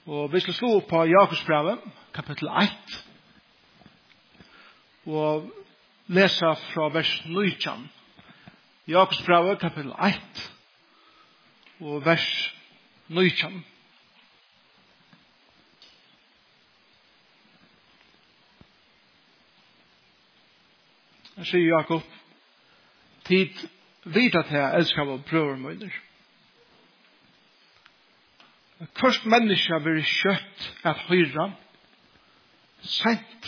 Og vi skal slå opp på Jakobsbrevet, kapittel 1, og lese fra vers 19. Jakobsbrevet, kapittel 1, og vers 19. Jeg sier Jakob, tid vita til jeg elsker vår brøvermøyner. Først mennesker blir kjøtt at høyre, sent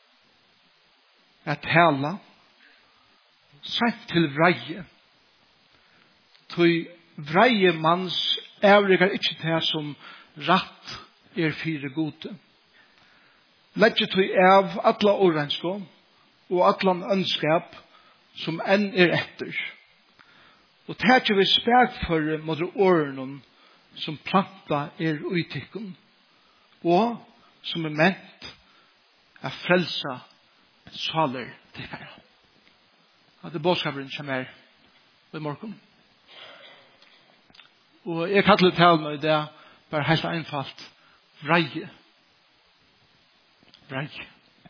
at tala, sent til vreie. Tøy vreie manns ævrigar ikkje til som ratt fire gode. Legge tøy av alla orenskå og allan ønskap som enn etter. Og tætje vi spek for mot åren som planta uitikken, og som ment å frelsa saler til her. At det bådskaperen som ved morgen. Og jeg kallar talen i det bare helt einfalt vreie. Vreie.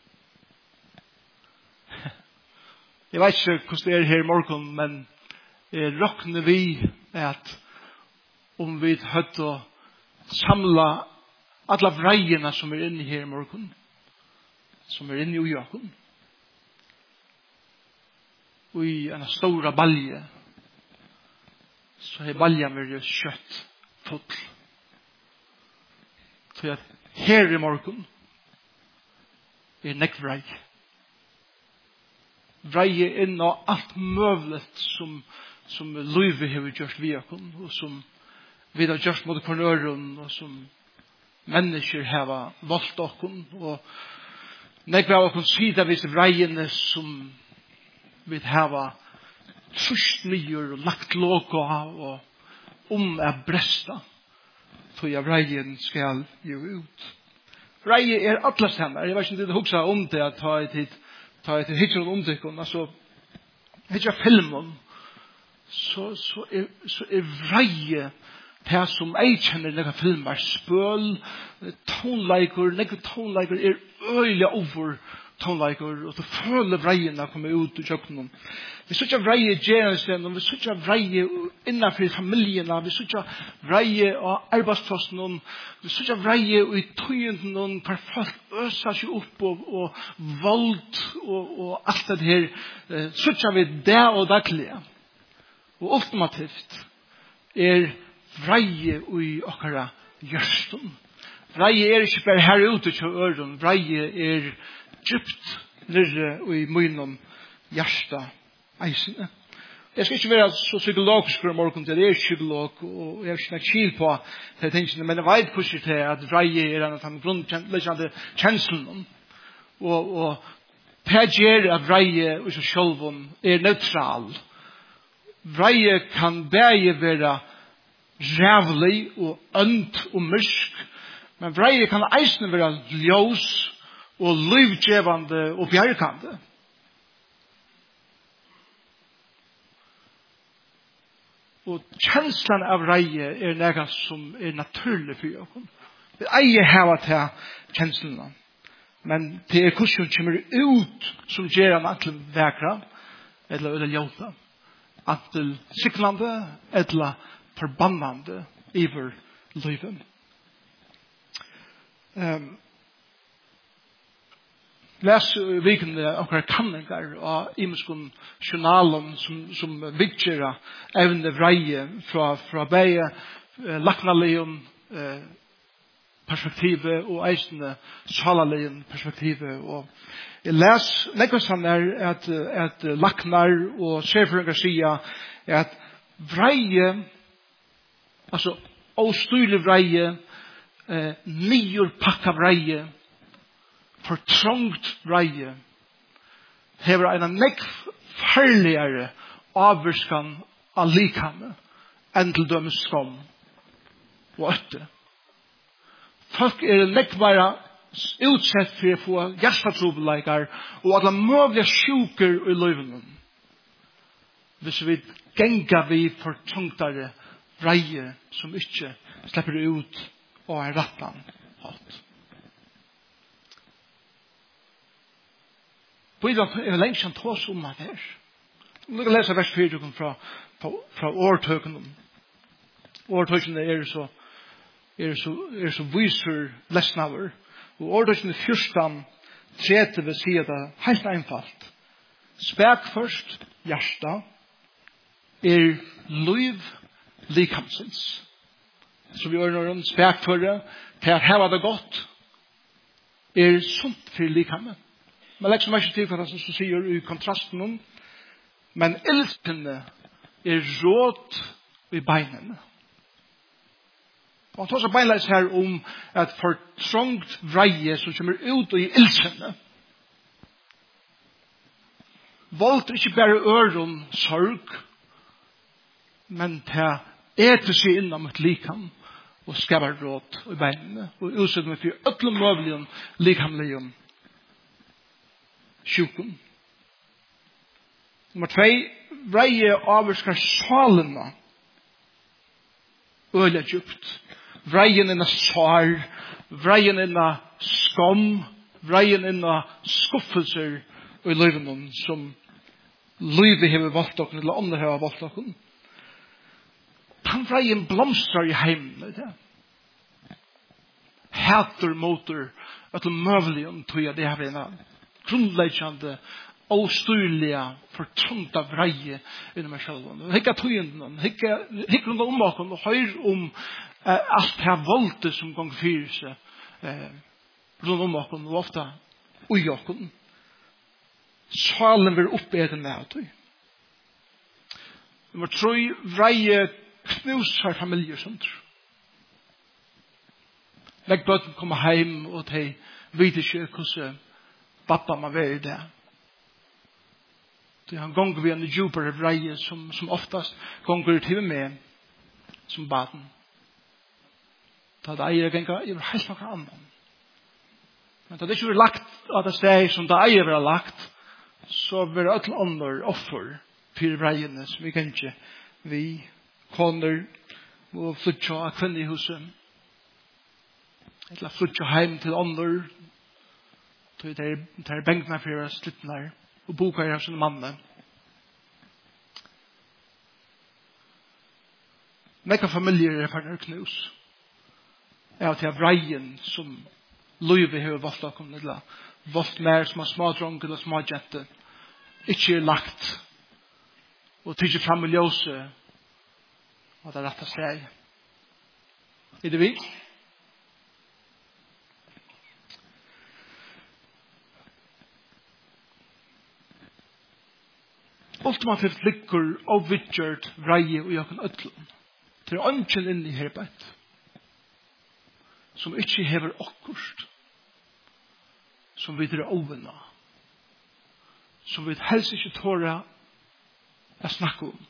Jeg vet ikke hvordan det her i morgen, men jeg råkner vi at om vi høtt å samla alla vreiene som inne her i morgen, som inne i ujakken, og i en stora balje, så er baljen vært kjøtt full. Så at her i morgen nekk vrei. Vreie inn og alt møvlet som Løyve har gjort vi okken, og som vi har gjort mot kornøren, og som mennesker har valgt okken, og nekve av okken sida vis vreiene som vi har trusht nyer og lagt loka og bresta, for jeg vreien skal jo ut. Vreie alle stemmer. Jeg vet ikke om det hoksa om det at ta et hitjon omdykken, altså hitjon filmen, så vreie det som jeg kjenner nekka filmer, spøl, tonleiker, nekka tonleiker øyelig over tonleiker, og du føler vreiene komme ut i kjøkkenen. Vi så ikke vreie i gjerensten, vi så ikke vreie innenfor familiene, vi så ikke vreie av arbeidsplassen, vi så ikke vreie i tøyenden, hver folk øser seg opp og vold og alt det her. Så ikke vi det og daglige. Og ultimativt vreie i okkara hjørsten. Vreie ikke bare her ute til øren. Vreie djupt nere i munnen hjørsta eisene. Jeg skal ikke være så psykologisk for morgen til. Jeg er psykolog, og jeg har ikke kjil på det tingene, men jeg vet hvordan det at vreie en av de grunnleggende kjenslene. Og det gjør at vreie i seg selv neutral. Vreie kan bare være rævlig og ønt og mørk, men vreie kan eisne være ljós og livgjevande og bjergande. Og kjenslan av vreie nega som naturlig for oss. Vi eier hava til kjenslene, men det hvordan som kommer ut som gjør han antil vekra, eller ljóta, antil siklande, eller förbannande iver livet. Läs vikende akkurat kanningar av imenskon journalen som vidgjera evne vreie fra beie laknaleon perspektivet og eisende salaleon perspektivet. Og jeg les nekvasan at laknar og sefringar sia at vreie, altså åstyrlig vreie, nyor pakka vreie, fortrångt vreie, hever en nekv farligere avvirskan av likane enn til dømes skam og øtte. Folk nekvare utsett for å få hjertetrobeleikar og alle mulige sjuker i løyvenen. Hvis vi genga vi fortrångtare vreie som ikke slipper ut og en rattan hatt. Bibelen er lenge siden tås om det her. Nu kan lese vers 4 fra årtøkene. Årtøkene er så viser lesnaver. Og årtøkene 14:30 vil si det helt einfalt. Spek først hjärsta liv likamsins. Så vi gjør noen spek for det til at heva det godt sunt for likammen. Man legger så mye til for det som sier i kontrasten om. Men ilskene råd i beinene. Og han tar seg beinleis her om et fortrångt vreie som kommer ut i ilskene. Vold ikke bare øren sorg, men til etter seg innom et likam og skaber råd i beinene og utsetter meg for ødelig møvelig likamlige sjuken. Nummer 2, vreie avvarskar salene øyla djupt. Vreien inna sår, vreien inna skam, vreien inna skuffelser i livet som livet hever valgt okken, eller andre hever valgt okken. Den vreien blomstrar i heimen. Hater motor, at det møvelig tog jeg det her innan. Grundleggende avstyrliga fortronta vreie inom meg selv. Hikka tøyenden, hikka rundt om okken, og høyr om alt det her voldet som gong fyrir seg rundt om okken, og ofta ui okken. Salen vil oppeden med tøy. Nummer 3, vreie knusar familier sånt. Legg bøtten komme heim, og de vet ikke hvordan pappa må være i det. Han gonger vi en djupere vreie som oftast gonger til med som baden. Da det eier gengar i helt noe annet. Men da det ikke blir lagt av det steg som det eier blir lagt, så blir det alle andre offer for vreiene som vi gengar vi koner og flytja av kvinner i huset. Eller flytja heim til andre det er bengtene for å slutte der og boka i sin manne. Nekka familier er for knus. Er til vreien som Løyve har valgt å komme til. Valgt mer som små dronk eller små jente. Ikke er lagt. Og tidser fram i ljøse. Og det er rett å si. Er det vi? Ultimativt ligger og vidgjørt vreie og jakken øtlen. Det er ønsken inn i herbeit. Som ikke hever akkurst. Som vi drar overna. Som vi helst ikke tåra å snakke om.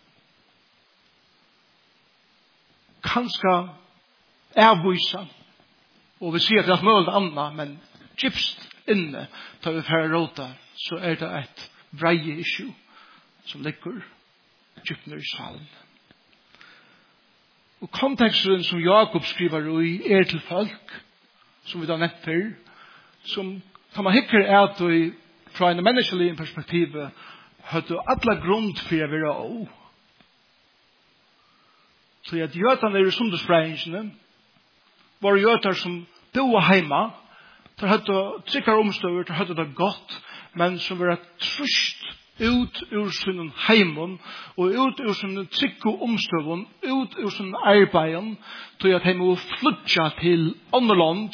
Kanskje avvisa. Og vi sier at det er mulig annet, men gypst inne tar vi færre råta, så er det et vreie issue som ligger djupner i salen. Og konteksten som Jakob skriver i til folk, som vi da nevnt før, som kan man hikker at vi fra en menneskelig perspektiv hadde alle grunn for å være å. Så at jøtene i sundagsfreingsene var jøter som boer hjemme, de hadde trykker omstøver, de hadde det godt, men som var trusht ut ur sin heimen og ut ur sin trygge omstøven, ut ur sin arbeid, til at de må flytja til andre land,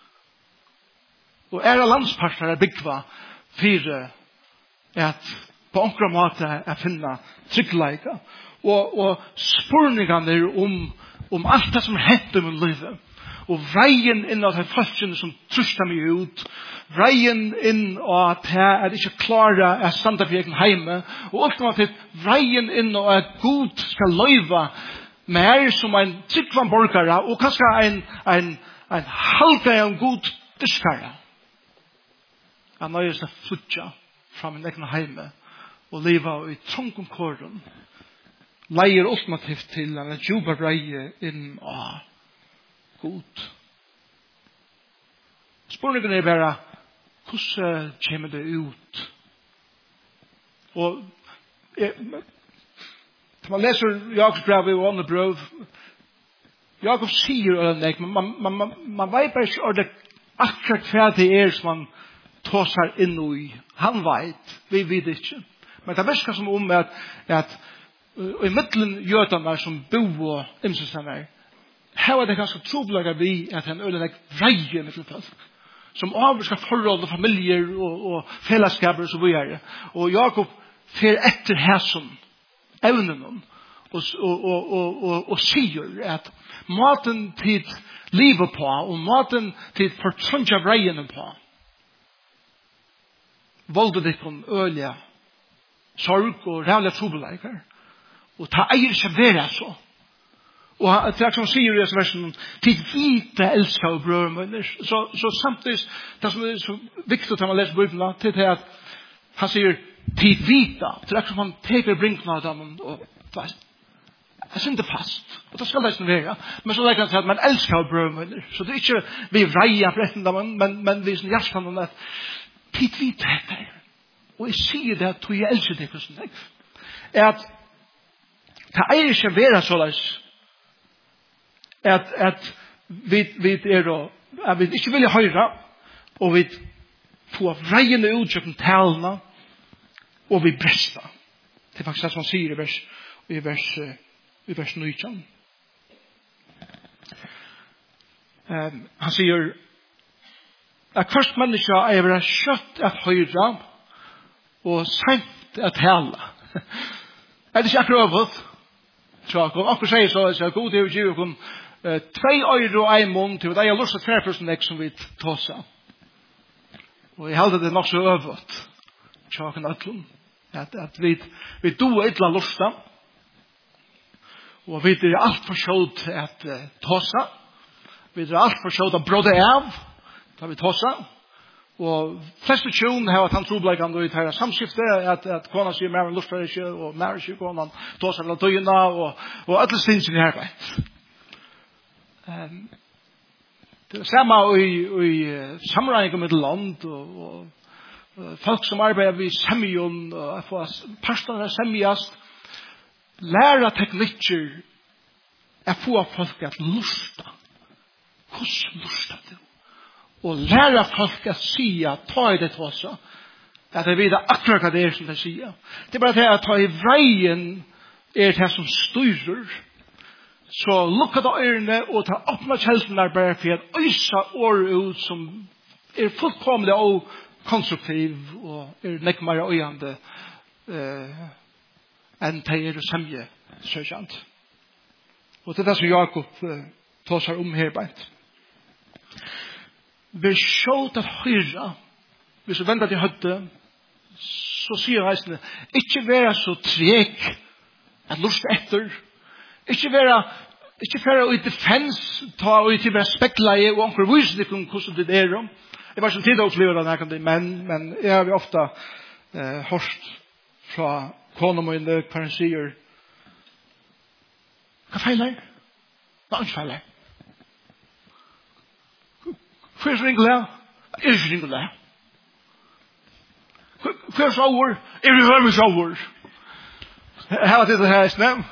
og landspartner byggva for at på andre måte finne tryggleika, og spurningene om alt det som heter med livet, og veien inn av de folkene som truster meg ut, veien inn av at jeg ikke klarer å stande for egen heime, og ultimativt veien inn av at Gud skal løyve mer som en tryggvann borgere, og kanskje en halvgøy en god dyskere. Jeg nøyer seg flytja fra min egen heime, og leve i trångkom kåren, leier ultimativt til en djupa breie inn av God Spurningen bara, hvordan kommer det ut? Og man leser Jakobs brev og andre brev, Jakob sier man vet bare ikke det akkurat hva det som man tåser inn i. Han vet, vi vet ikke. Men det virker som om at i middelen jødene som bo og imsesene her var det ganske trobelaget vi at han ødelegg vreie med folk som avvarska forhold og familier og fellesskaper og så videre. Og Jakob fer etter hæsson evnen og sier at maten tid livet på og maten tid fortrønja vreien på volde det kon ølja sorg og rævlig trobelager og ta eier ikke være så. Og det som sier i versen, til vite elsker og brødre. Så samtidig, det som så viktig når man leser Bibelen, til det at han sier, til vite, til som han teker brinkene av dem, og jeg synes ikke fast. Og det skal det ikke være. Men så legger han til at man elsker og brødre. Så det er ikke vi reier for etten, men vi som hjertan at til vite heter. Og jeg sier det at jeg elsker det hvordan det er. At det er ikke være såleis at vi at vi ikke vil høre og vi får vreiene utsøkken talene og vi brester. Det er faktisk det som han sier i vers 19. Han sier at først menneske er være kjøtt at høre og sent at tale. Er det ikke akkurat øvet? Så akkurat sier så at god det er jo ikke 2 euro og 1 måned til det er lyst til 3% som vi tåser. Og jeg heldig det nok så øvet tjaken øtlund at vi do ytla lusta og vi er alt for sjåd at tåsa vi er alt for sjåd at bråde av da vi tåsa og fleste tjon har at han trobleikand og i tæra samskifte at kona sier mer enn lusta ikke og mer ikke kona tåsa vel døgna og alle stinsen i arbeid. Det er samme i samregning med land og folk som arbeider ved semjon og få parstene semjast lære teknikker få folk at lusta hvordan lusta du og lære folk at sige ta i det også at jeg vet akkurat hva det er som de sier det er bare det at ta i vreien det som styrer så lukka da ørene og ta åpna kjelsen der bare for at øysa år ut som fullkomlig og konstruktiv og nekmare øyande enn teir og semje søkjant. Og det er det som Jakob tåsar her beint. Vi sjåt at høyra hvis vi venter til høyde så sier heisene ikke være så trek at lust etter ikke være i defens ta og ikke være spekla i og anker vise det hvordan det er jeg var som tid å oppleve det men jeg har ofte hørt fra kona mine hva han sier hva feiler? Hva ikke feiler? Hva er så ringel her? Er ikke ringel her? Hva er så over? Er det høy så over? Her var det her i snem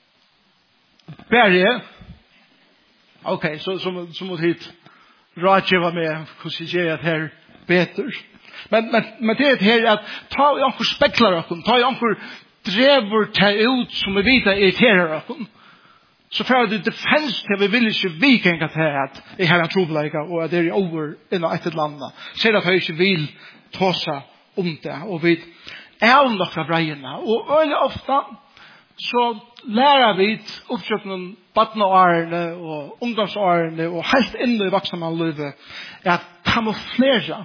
Berge. Ok, så må hit rådgjøva med hvordan jeg gjør det her beter. Men det er her at ta i anker spekler okken, ta i anker drever ta ut som vi vet irriterer okken. Så for det defens til vi vil ikke vikenga til at jeg har en trobeleika og at det er over innan etter landet. Ser at jeg ikke vil tåsa det og vi er nok av breiene. Og øyne ofte så lærer vi oppkjøpnen badneårene og ungdomsårene og helt inne i voksne at kamuflere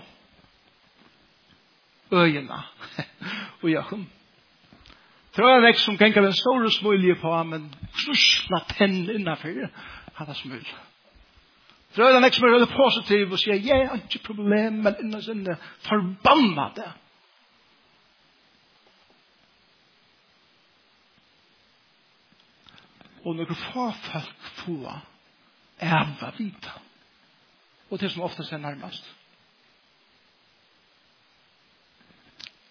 øyene og jøkken. Det er en som ganger den store smulje på men krusla tenn innenfor har det smul. Det er en som er veldig positiv og sier jeg har ikke problem men innan forbanna det. Og når få folk få æva vita. Og det som oftast er nærmast.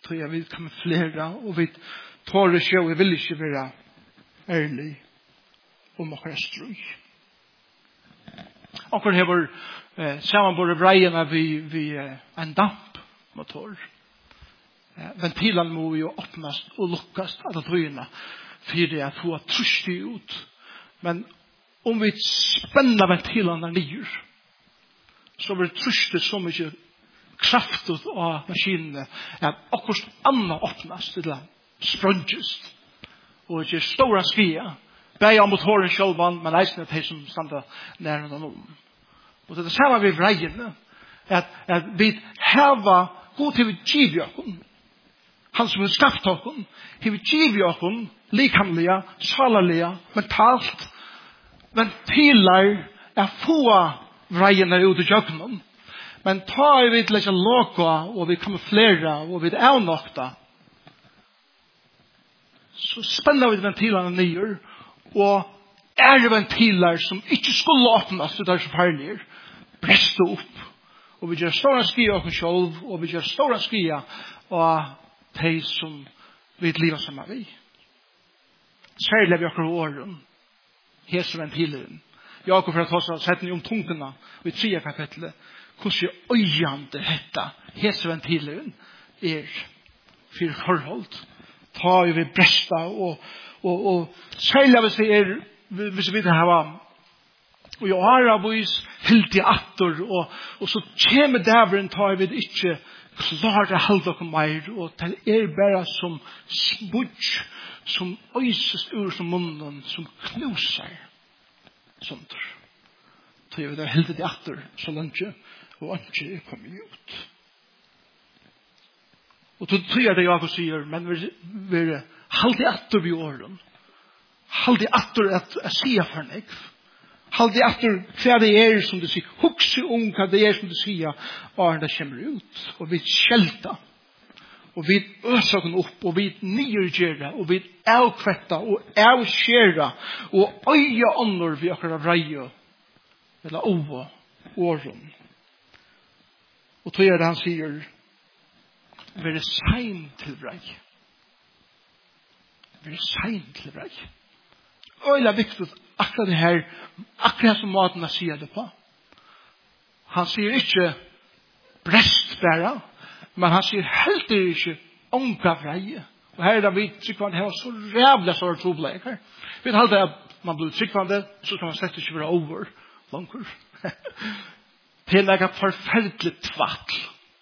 tror jag vi kan flera och vi tar det själv och vill inte vara ärlig om att strøy. Akkurat här var sammanborde brejerna vid en dampmotor. Ventilen må ju öppnas och luckas alla tröjorna för det att få tröst ut. Men om vi spänner ventilerna ner så blir tröstet så mycket kraftigt av maskinen att akkurat annat öppnas till sprunges och det är stora skia. Bäja motoren självan, men eisen är det som stannar nära någon. Och det är samma vid brejerna att vi häva god till vi givjökon. Han som skapt okon, hever givet okon, likamliga, salarliga, mentalt, ventiler få vreiene ut i jøkkenen. Men tar vi til å låka, og vi kamuflera, og vi avnokta, så spenner vi ventilene nyer, og ventiler som ikke skulle åpnes, det er så farlige, breste opp. Og vi gjør stora skia okon sjálv, og vi gjør stora skia, og de som vi liva sammen vi. Særlig vi akkurat åren, hese ventilen. Jakob for å ta seg om tungene, vi 3 kapitlet, hvordan øyende dette, hese ventilen, for forhold. Ta jo vi bresta, og særlig hvis vi har og jeg har vist helt i atter, og så kommer dæveren, tar vi det ikke klare halv dere mer, og det bare som spudj, som øyses ur som munnen, som knuser sånt. Så jeg vet helt i atter, så langt, og ikke kommer ut. Og så tror jeg det Jakob sier, men vi halv i atter vi åren. Halv i atter at sier for meg. Halv i atter hva det som du sier. Hukse hva det som du sier, og det kommer ut. Og vi skjelter. Og vi øser den opp, og vi nyrgjører, og vi avkvetter, og avskjører, og øye ånder vi akkurat vreie, eller over åren. Og tror jeg det han sier, være sein til vreie. Være sein til vreie. Øyla viktig akkurat det her, akkurat som måten jeg sier det på. Han sier ikke brest bare, men han sier heller ikke ånka vreie. Og her er det vi tryggvande her, så rævlig så er det trobleker. Vi vet alltid at man blir tryggvande, så kan man slett ikke være over langer. Det er et forferdelig tvatt.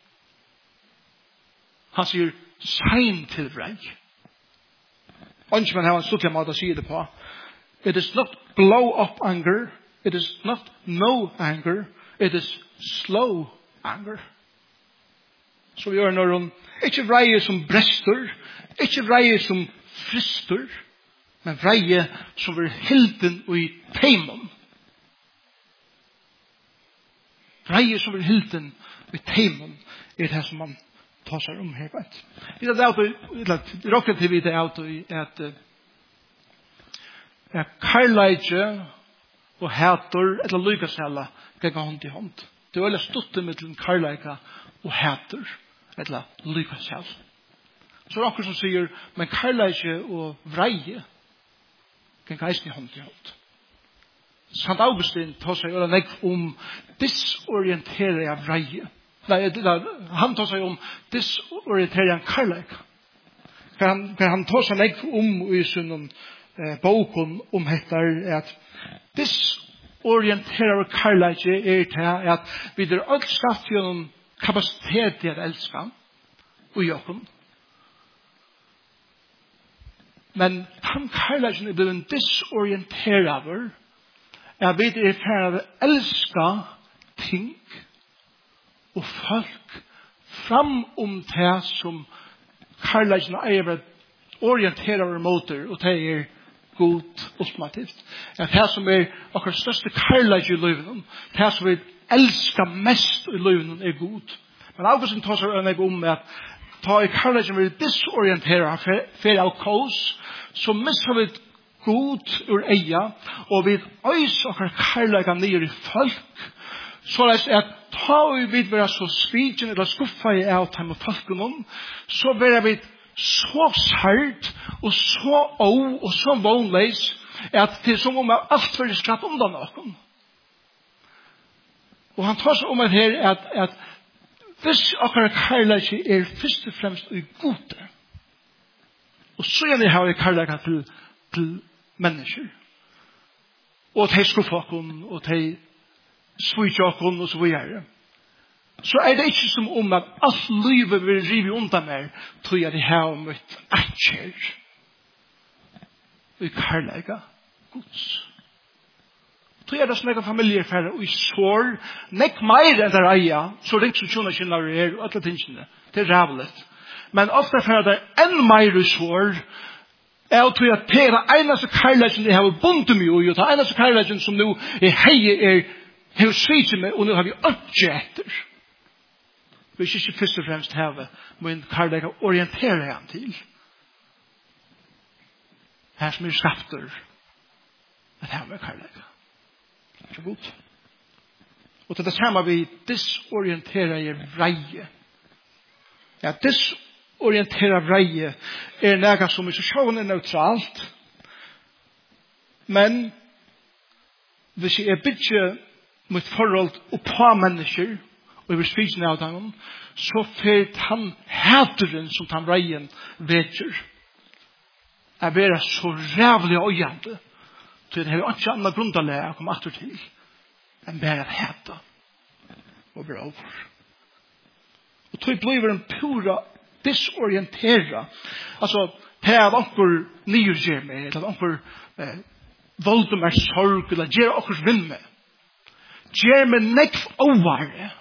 Han sier sein til vreie. Ønsker man har en stuttelig måte å si det på. It is not blow up anger. It is not no anger. It is slow anger. Så vi gjør når hun ikke vreie som brester, ikke vreie som frister, men vreie som er hilden og i teimon. Vreie som er hilden og i teimon det som man tar seg om her. Vi har råkket til vi det at karlægje og hæter eller lykasella ganga hånd i hånd. Det er veldig stått mellom karlægje og hæter eller lykasell. Så er det akkurat som sier, men karlægje og vreie ganga eisen i hånd i hånd. Sant Augustin tar seg å legge om disorientering av vreie. Han tar seg om disorientering av karlægje. Han tar seg legge om i sin boken om hettar at disorienterar karlægje til at vi alt skatt gjennom kapasitet til å elska og jokken. Men han karlægjen blevet en disorienteraver at vi ferdig å elska ting og folk fram om det som karlægjen eier orienterar motor og det god ultimativt. At det som akkurat største karlægje i livet, det som vi elskar mest i livet god. Men Augustin tar seg om at ta i karlægje vi disorienterer for av kaos, så misser vi god ur eia, og vi øys akkurat karlægje nere i folk, så er det at ta vi vid vera så sviken eller skuffa i av dem og folkenom, så vera vi så sart og så og så vonleis at det er som om alt for skratt undan noen. Og han tar seg om at her at hvis akkurat karlæg er først og fremst i gode, og så gjerne har vi karlæg til mennesker, og til skuffakken, og til svitsjakken, og så videre. Så er det ikke som om at alt livet vil rive undan meg, tror jeg det har møtt akjer i karlæg Guds. Så er det som jeg familiefærre og i sår, nek meir enn der eia, så ringt som tjona kjenner er, og alle tingene. Det er rævlet. Men ofte for det enn meir i sår, er å tro at det er det eneste karlægen jeg har bundet meg i, og det eneste karlægen som nå er hei har svitset meg, og nå har vi ønske etter. Vi ikke først og fremst have min karlæg å orientere han til. Her som er skapter, at her med karlæg. Så godt. Og til det samme vi disorienterer i vreie. Ja, disorienterer vreie er noe som i seg er neutralt. Men hvis jeg bygger mitt forhold på mennesker og i spisen av dem, så får han hæteren som han vreien vetter er være så rævlig og øyende. Så det har jo ikke annet grundalega å komme atter til enn bare at heta og bra over. Og tog blir en pura disorientera. Altså, det er at onker nyr meg, eller at onker volder meg sorg, eller gjør okkers vinn meg. Gjør meg nekv ovare.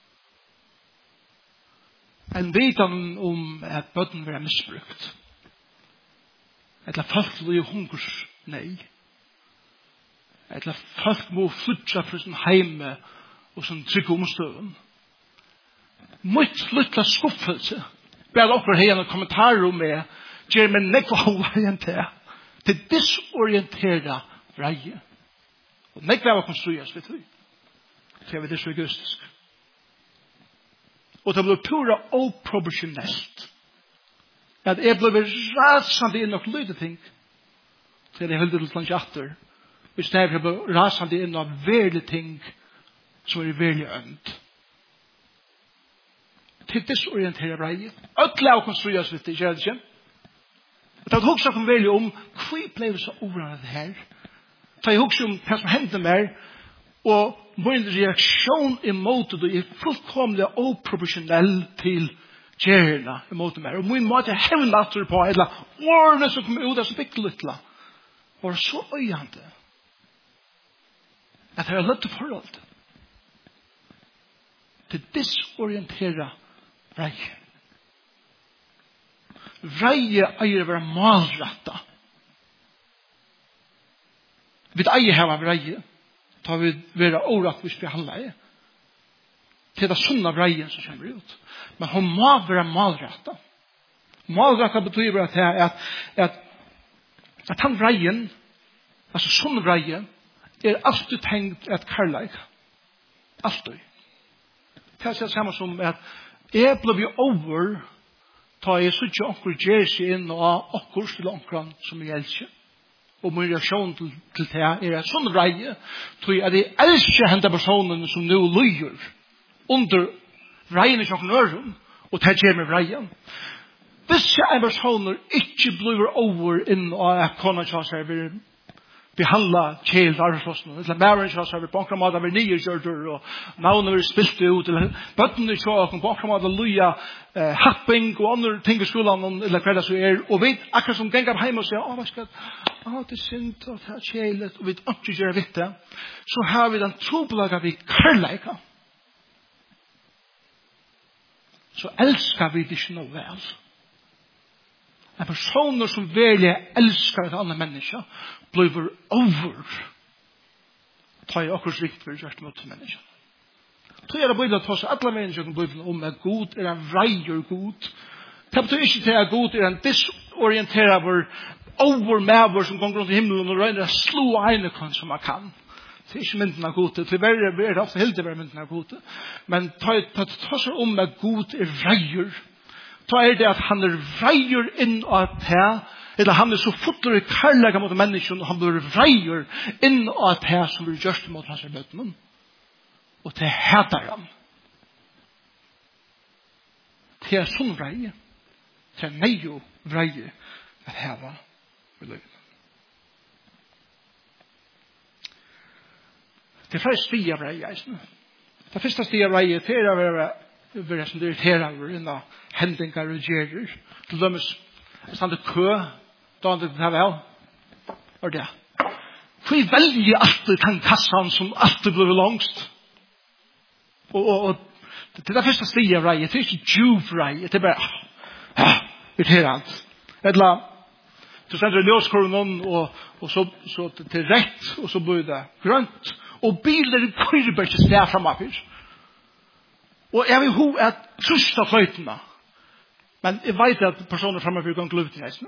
En vitan om at bøtten vil misbrukt. Eller folk blir hungers nei. Eller folk må flytta fra sin heime og sin trygge omstøven. Mitt flytta skuffelse ber dere her en kommentar om meg gjør meg nekva ovarientert til disorientera vreie. Og nekva var konstrueres ved tog. Så jeg vet det så egoistisk. Og det ble pura oproportionelt. At jeg ble rasende inn og lyde ting til jeg høyde til landjatter. Hvis det er ble rasende inn og verlige ting som er verlige ønd. Til disorientere vreie. Øtle å konstrueres ved det, gjør det ikke? Og da hugsa kom veldig om hva ble så overannet det her. Da jeg hugsa om hva som hendte meg, og min reaksjon imot det er fullkomlig oproportionell til kjærna imot meg. Og min måte hevnatter på, eller årene som kom ut av så bitte littla, var så øyende at jeg har løtt forhold til disorientera vreie. Vreie eier å være malretta. Vi eier hava vreie, tar vi være året hvis vi handler. Til det sunna vreien som kommer ut. Men hun må være malretta. Malretta betyr at han vreien, altså sunn vreien, er alltid tenkt at karlæg. Alltid. Det er det samme som at jeg ble over ta jeg så ikke onker gjør seg inn og okkur til onkeren som jeg elsker. Og min reaksjon til det er at sånn vreie tror jeg at jeg elsker henne personen som nå lyger under vreien i sjokken øren og det gjør med vreien. Hvis jeg personer ikke blir over inn og at kona kjører seg vil behandla kjelt arbeidsplassen, eller mæren kjører seg vil bankramata vil nye kjørter og navnet vil spilt ut, eller bøttene kjører og bankramata luja happing og andre ting i skolen eller hva det så er, og vi akkurat som gengar hjemme og sier, hva skal det er synd, og det er kjelet, og vi ikke gjør vitt det, så har vi den trobelaga vi karlæga. Så elskar vi det ikke noe vel. En personer som veldig elskar et annet menneske blir over ta i akkurat rikt for gjørst mot menneske. Så er det bare å ta seg alle mennesker som blir om at god er en vreier god. Det betyr ikke til at god er en disorienterer over maver som går rundt i himmelen og røyner å slå ene kan som man kan. Det er ikke mynden av gode. Til verre er det ofte helt være mynden av gode. Men ta seg om at god er reier. Ta er det at han er reier inn av det, eller han er så fotler i kærlega mot mennesken, og han blir reier inn av det som blir gjørst mot hans bøtten. Og det heter han. Det er sånn reier. Det er nejo reier at heva i livet. Det er flere stier av reier. Det første stier av reier til å være som det irriterer over innan hendingar og gjerer. Til dømes, jeg stande kø, da han det her vel. Og det. For jeg velger alltid den kassan som alltid blir langst. Og det er det første stier av reier. Det er ikke djup reier. Det er bare irriterant. Eller, så sender det ljóskurven og så til rett, og så blir det grønt. Og biler kører bare ikke sted fremafor. Og jeg vil ho at trusta fløytene. Men jeg vet at personer fremafor kan gløve til reisene.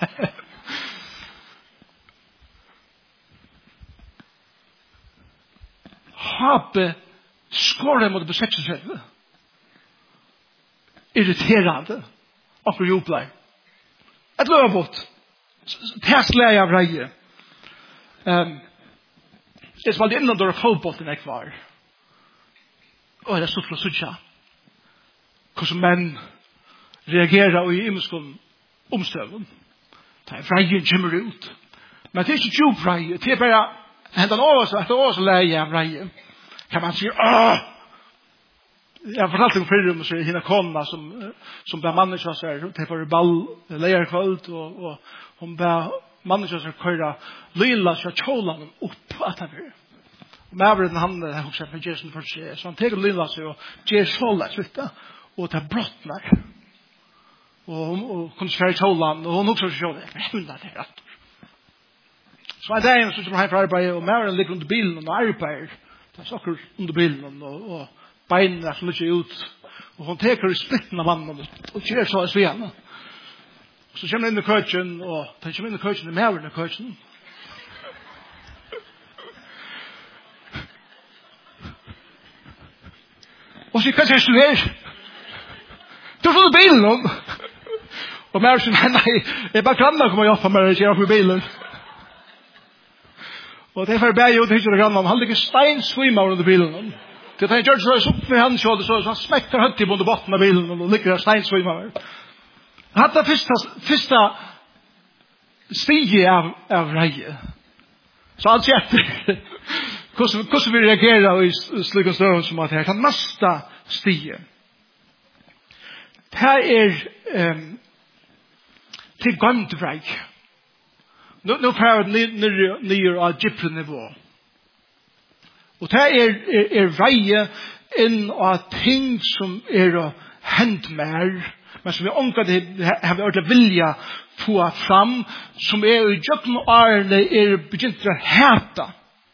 Habe skåret mot på 36. Irriterende. Akkur jubler. Et løvbåt. Tesla av reie. Det som aldri innan døra fotbollen jeg var. Og det er stort for å sutja. Hvordan menn reagerer i imenskån omstøven. Det er reien kommer ut. Men det er ikke djup reie. Det er bare hendan også leie av reie. Kan man si, jeg har fortalt om fyrrum og så er henne kona som ber mannen kjøs her til for ball leierkvöld og hun ber mannen kjøs her køyra lilla kjøs kjålan opp at han fyr. Og maveren han husker for Jason for seg, så han teker lilla seg og gjør kjålan svitta og det brottnar. Og kunne skjære kjålan og hun husker for kjålan. Jeg hundar det rett. Så en dag så kommer han fra arbeid og maveren ligger under bilen og arbeider. Det er saker under bilen og beinene som ligger ut. Og hun teker i splitten av mannen og kjører så i svene. Så kommer han inn i køkken, og da han kommer inn i køkken, er maveren i køkken. Og så sier, hva sier du her? Du har fått bilen om. Og maveren sier, nei, jeg er bare grann å komme og hjelpe meg å kjøre opp i bilen. Og det er for bæg ut hittjere grannan. Han ligger steinsvimmer under bilen. Det er gjort så opp med hans kjøde, så han smekker høtt i bundet botten av bilen, og ligger der steinsvimmer. Han hadde første stige av reie. Så han sier hvordan vi reagerer i slik og større som at her. Han neste stige. Det er til gandreik. Nå prøver det nere av gyprenivå. Og det er reie inn av ting som er hendt mer, men som vi omkring har vært vilja få fram, som er i jøkken og årene er begynt å hete.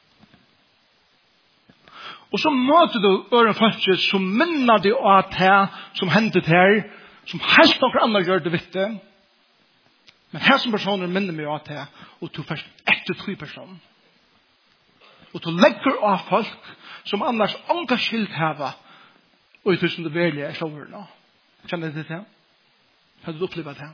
Og så møter du øren folk som minner det av det som hendet her, som helst noen andre gjør det vitte. Men her som personer minner meg av det, og du først etter 3 personer. Og du legger av folk som annars ånga skilt heva, og i tusen det velje er slover nå. Kjenner du det? Har du opplevd det?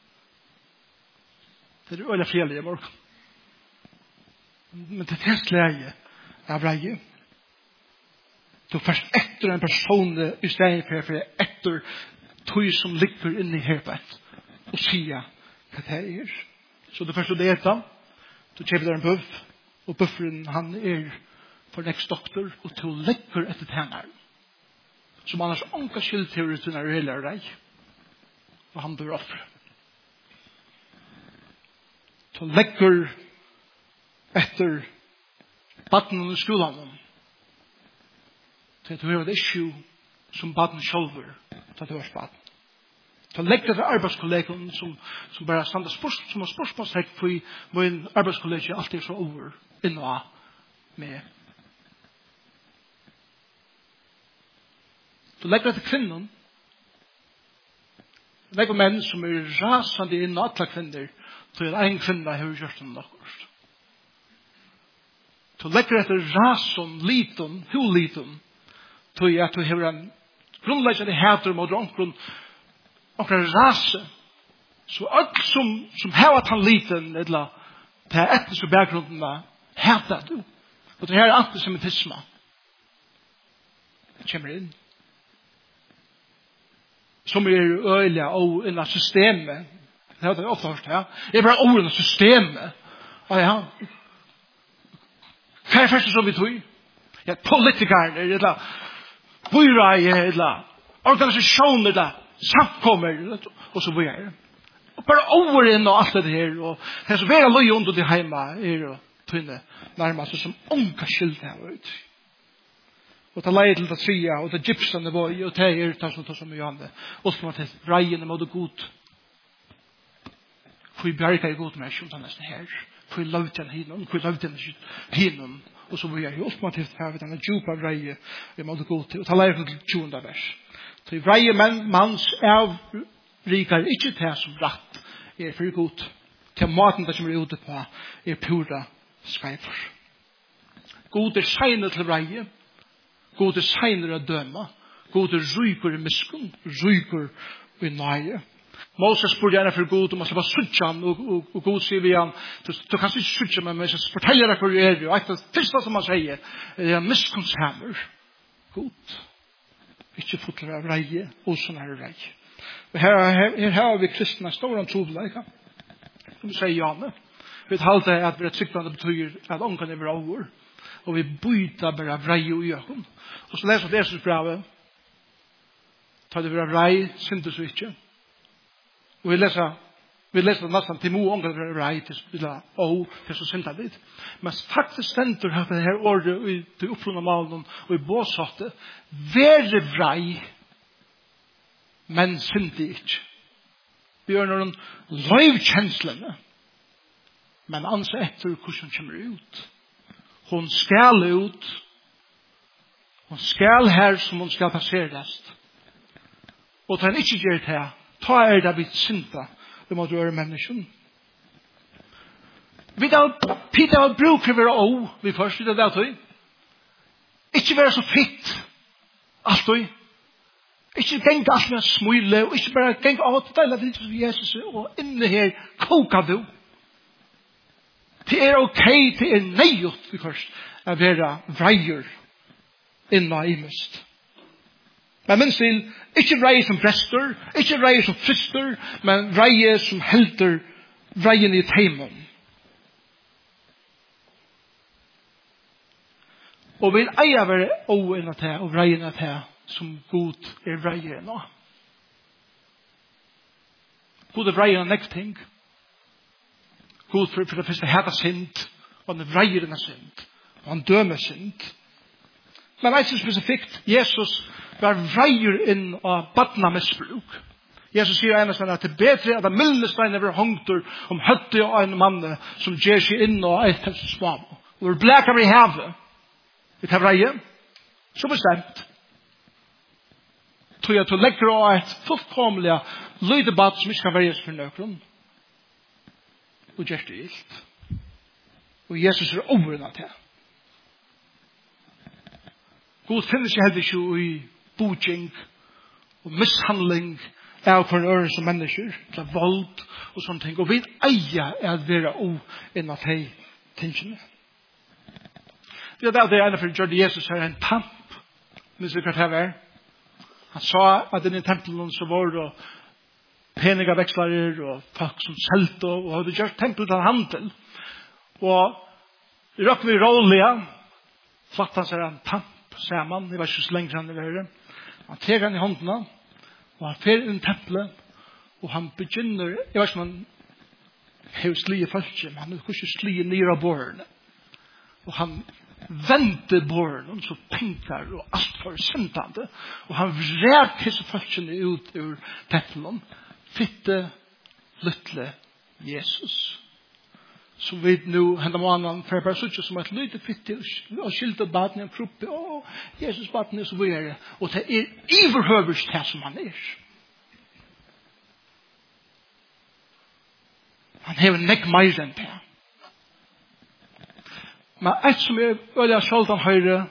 Det er øyla fredelige morgen. Men det er helt leie av reie. Du først etter en person i stedet for etter tog som ligger inne i herpet, og sier hva det er. Så det første det er du kjøper en buff, og bufferen han er for next doktor, og til legger etter tenner. Som annars ånka skilt til ut under hele rei. Og han blir offre. Til legger etter baden i skolen. Til at du har et issue som baden sjølver, til at du har baden. Så legger det arbeidskollegene som bare stander som har spørsmålstegn for min arbeidskollega alltid så over inn og med. Så legger det til kvinnen. Legger menn som er rasende inn og alle kvinner til en kvinne har gjort det noe. Du lägger etter rason, liton, huliton. Du at du har en grunnleggende hæter mot omkron rase. Så alt som har at han liten, eller til etniske bakgrunden, hæter du. Og det her antisemitisme. Det kommer inn. Som øyelig og innan systemet. Det har jeg ofte hørt, ja. Det er bare ordene systemet. Ja. Hva er først som vi tog? Ja, politikere, eller byråer, eller organisasjoner, eller samkommer, og så videre. Og bare ordene og alt det her, og det som er løy under det hjemme, er å tynne nærmest som unga skyld her ut. Og det leier til det tria, og det gypsene var i, og det er det som er gjerne. Og så var det reiene med det god. For vi bjerger god med skjønta nesten her. For vi lovde den hinnom, for vi lovde den hinnom. Og så var jeg ultimativt her ved denne djupa reie med det god til. Og det leier til 20. vers. Så reie manns avrikar ikke til som rett er for god. Til maten det som er ute på er pura skreifer. God er segnet til reie. God er segner å døme. God er ryker i miskunn. Ryker i nøye. Moses spurte gjerne for God om å slippe suttje han, og God sier vi han, du kan ikke suttje meg, men jeg forteller deg hvor du er, og det første som han sier, er miskunnshemmer. God. Ikke fotler av reie, og sånn er reie. Og her har vi kristne stor trobelige, som sier Janne. Vi talte at vi er tryggvande betyr at ångan er over, og vi byter bare av reie og gjøkken. Og så leser vi Jesus brevet, tar det være reie, syntes vi ikke. Og vi leser nesten til mo ångan er reie til så syntes vi. Men faktisk stendur her det her året til opprunna malen og i båsatte, være reie, men syntes ikke. Vi gjør noen løyvkjenslene, men anser etter hvordan kommer ut. Hon skal ut. Hon skal her som hon skal passeres. Og da han ikke gjør det her, ta det vidt synda vi må gjøre mennesken. Peter har brukt for å vi først, det er det. Ikke være så fitt. Alltid. Ikke genge alt med smule, og ikke bare genge alt det er litt som Jesus, og inne her koker du. Det er ok, det er nøyot vi først, å være vreier inna i mist. Men minst til, ikke vreier som prester, ikke vreier som frister, men vreier som helter vreien i teimen. Og vil eia være åen av det, og vreien av det, som god er vreier nå. God er vreier av nekk ting. God for det første heta synd, og han er vreier av synd, og han dømer synd. Men det er så spesifikt, Jesus var vreier inn av badna misbruk. Jesus sier eneste at det er bedre at det mildestein over hongter om høtte og en mann som gjør seg inn og et helse svam. Og er blekker i havet. Vi tar vreier. Så bestemt. Tror jeg til å legge av et fullkomlig løydebatt som ikke kan veies for nøkron. Og gjør det gilt. Og Jesus er overrunnet til. God finner seg heller ikke i boking og mishandling av for øren som mennesker, til vold og sånne ting. Og vi eier at være innan de tingene. Det er det ene for Gjørde Jesus her en tamp. Minns vi hva det var? Han sa at denne tempelen så var det peningavekslere og folk som selte og hadde gjort tempelen til handel. Og i råk vi rålige fatt han seg en tamp sammen. Det var ikke så lenge siden det var. Han tar han i håndene og han fer inn i tempelet og han begynner, jeg vet ikke om han har slige følelse, men han har ikke slige nere av bårene. Og han venter bårene så pinkar og alt for syndende. Og han vred disse følelsene ut ur tempelen. Fitte, lytle Jesus. Så vi nu hända mannen för bara så som ett litet fitte och skilt baden en kropp och Jesus baden är så vidare och det är överhövligt här som han är. Han har en neck mer än det. Men ett som öliga sjaldan höjre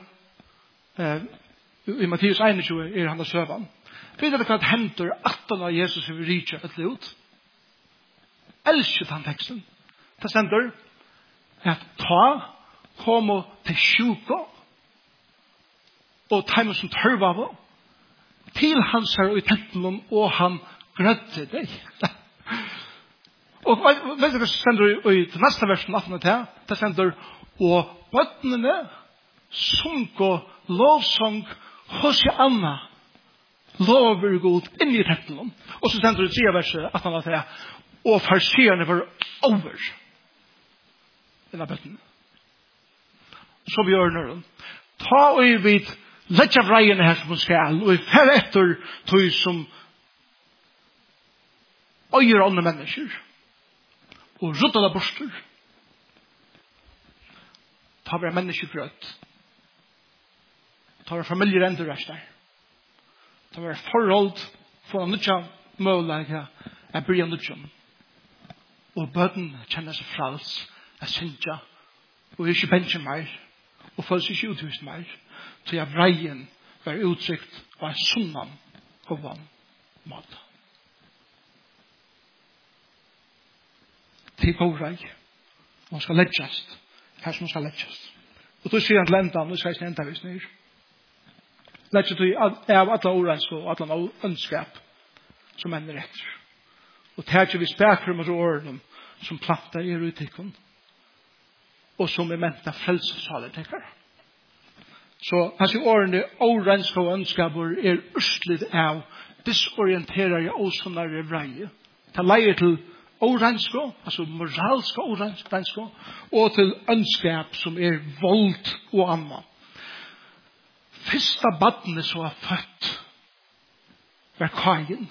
i Matteus 21 han där sövan. Vet du vad händer att när Jesus vill reacha ett lot? Älskar han texten. Det ständer att ta komma till sjuka och ta som törva till hans här i templen och han grötte dig. Och vet du vad ständer i nästa versen 18 det ständer och bötnene sunko lovsång hos Anna lover god in i templen. Och så ständer det 3 verser att han säger och farserna var over den bötten. Så vi gör nu. Ta och i vid lägga vrejen här som skal och för efter tog som öjer andra människor och rutta där bostor. Ta våra människor bröt. Ta våra familjer ändrar. Ta våra förhåll för en nutja möjliga att börja nutja. Och böden känner sig frals att synja og ikke bensje mer, og føler seg ikke uthust mer, så jeg vreien var uttrykt av en sunnan og vann mat. Til god vrei, man skal leggest, her som skal leggest. Og då sier han til enda, nå skal jeg enda vis ned. Legget du av alle ordens og alle ønskap som ender etter. Og det er ikke vi spekker med ordene som planter i rutikken, og som er ment av frelsesalertekker. Så hans årene årenska og ønskaper er østlig av disorienterer i åsonnare vreie. Det leier til årenska, altså moralska årenska, og til ønskap som er vold og anna. Fyrsta badne som var født var Kain.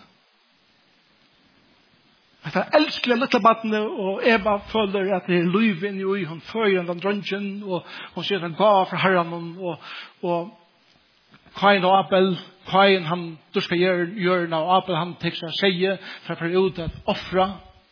At han elskler litt badne, og Eva føler at det er lyven i hun fører den drøngen, og hun sier den gav fra herren, og Kain og Abel, Kain han duska hjørne, og Abel han tek seg seie, for å ut at offra.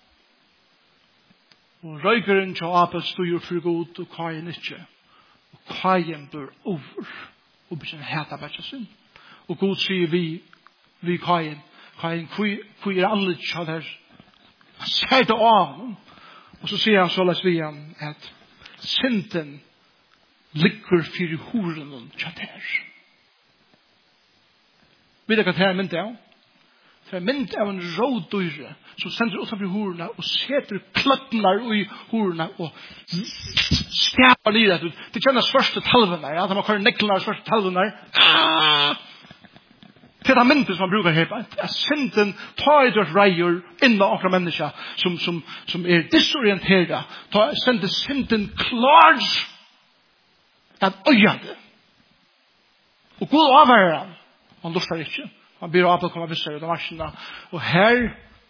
Og røykeren til Abel styr for god, og Kain ikke. Og Kain blir over, og begynner heta bætja sin. Og god sier vi Kain, hvor er alle ikke der, han sier det av ham. Og så sier han så les vi han at synden ligger for horen kjent her. Vet du hva det er mynd av? Det er mynd av en råddyre som sender utenfor horene og setter kløttene i horene og skapar livet. Det kjenner svørste talvene. Ja? De har kørt neklene av svørste talvene. Det er myndet som man brukar her. At synden tar i dørt reier innan akra mennesker som er disorienteret. Sender synden klart at øyende. Og god avhører han. Han lustar ikke. Han blir av å komme vissere ut av varsene. Og her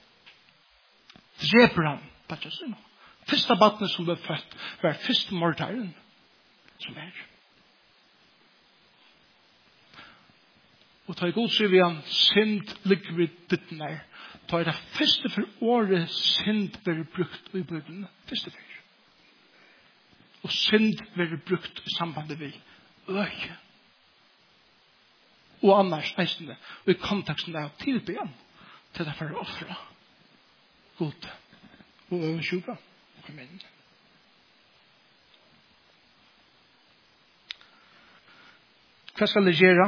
dreper han Batjasin. Fyrsta battene som ble født var fyrste mordaren som er. Og ta i god sier vi han synd ligger vid ditten her. Ta i det første for året synd blir brukt i bøden. Første for. Og synd blir brukt i sambandet vi øye. Og annars eisende, og i konteksten av tilbyen til det for å offre god og øvensjuka. Amen. Hva skal det gjøre?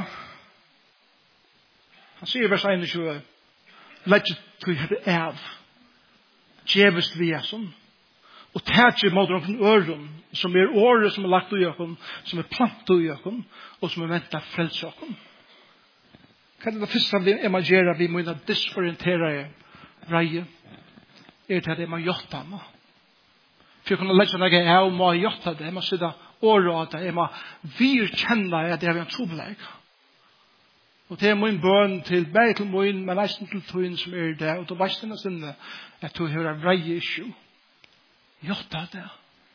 Han sier i vers 21, legget du her av, djevest vi er sånn, og tætje mot noen øren, som er året som er lagt i okken, som er plant i okken, og som er ventet frelse okken. Hva er det første vi imagerer vi må disorientere reie? Er det at jeg må gjøre det? For å kunne legge noe jeg må gjøre det. Jeg må sitte året av det. Jeg må virkjenne at jeg har en trobelegg. Og det er min bøn til bare til min, men nesten til tøyen som er det. Og da veist denne sinne at du har en reie issue. Gjøre det.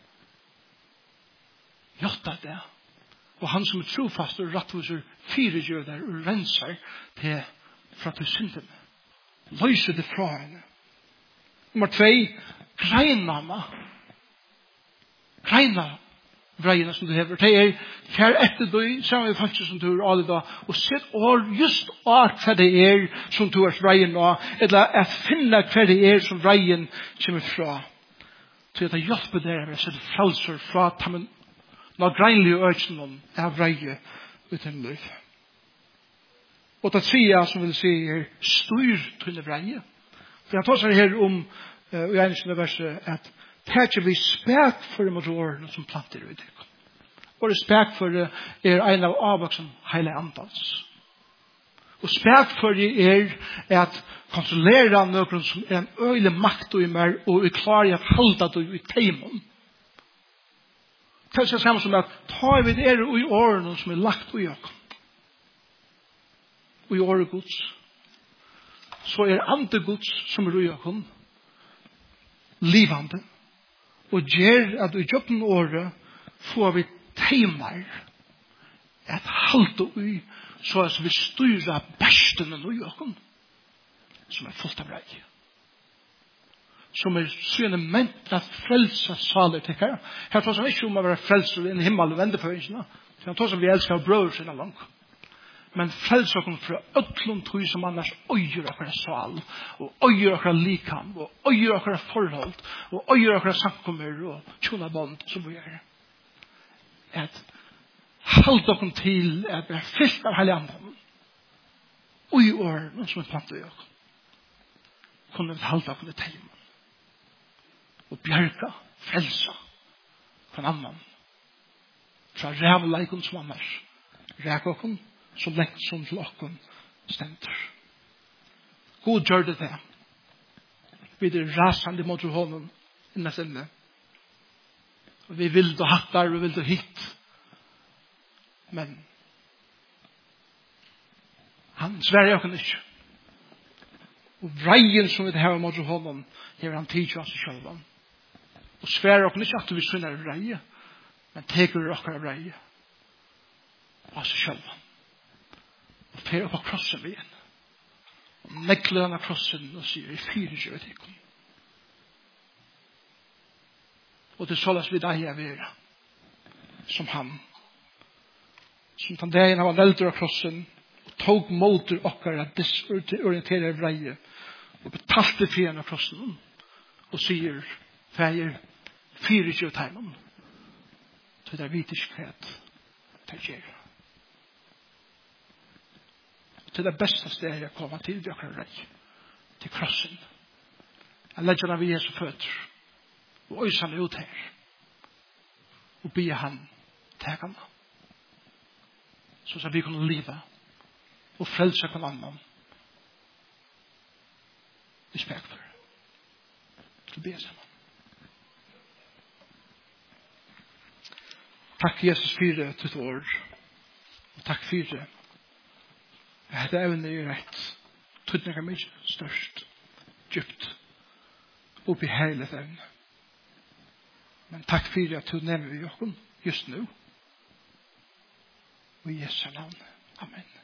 Gjøre det. Og han som er trofast og rettviser fyregjør der og renser til fra til syndene. Løser det fra henne. Nummer 2, greinene. Greina vreiene som du hever. Det kjær etter du, sammen med folk som du alle da, og sett just hva det som du vreien nå, eller at finne hva det som vreien kommer fra. Så jeg hjelper dere, jeg setter frelser fra tammen, når greinlige øyne er vreie uten liv. Og det tredje som vil si styr til vreie. For jeg tar seg her i eneste verset, at det vi spek for de motorene som planter ut. Og spek for en av avvoksen hele andans. Og spek for at kontrollere noen som en øyelig makt og mer, og klarer å holde det i teimen. Det er det samme som at tar vi det i årene som lagt i oss, og i året Guds, så ande Guds som i oss livande, og gjør at i jobben året får vi teimer at halte ui så at vi styrer bestene i oss som fullt av rei, som syne ment at frelse saler til her. Her tar vi ikke om å være frelser i himmel og vendeføringene. Han tar vi elsker brødre sine langt. Men frelse oss fra øtlund tog som annars øyer akkurat sal, og øyer akkurat likam, og øyer akkurat forhold, og øyer akkurat samkommer og tjonabånd som vi gjør. At halde oss til at vi er fyllt av hele anden, og i årene som vi planter i oss, kunne vi halde oss til teimen, og bjerga, frelsa, fra en annan, fra rævleikon som annars, rækåkon, så lengt som til åkken stender. God gjør det. Vi rasende mot hånden innan sinne. Vi vil da hattar, vi vil da hit. Men han sverger åkken ikke. Og vreien som vi har mot hånden, hever han tid til oss selv. Og sverger åkken ikke at vi synner vreie, men teker åkken vreie. Og oss selv. Og fer opp av krossen vi igjen. Og nekler han av krossen og sier, jeg fyrer ikke ved deg. Og det såles vi deg er vera. Som han. Som den dagen han var nelder av krossen, og tog måter okkar at desorientere vreie, og betalte fyren av krossen, og sier, feir, fyrer ikke ved deg. Så det er vitiskhet. Det er gjerne. Til det beste stedet jeg kommer til, det er rei. Til krossen. Jeg legger han ved Jesu føtter. Og øyser han ut her. Og be han til han. Så vi kunne leve. Og frelse på en annen. Vi spek for. Til be sammen. Takk Jesus for ditt ord. Og takk for det. Det evne rett. Tøtning er mye størst. Djupt. Oppi hele evne. Men takk for at du nevner vi oss just nå. Og i Jesu navn. Amen.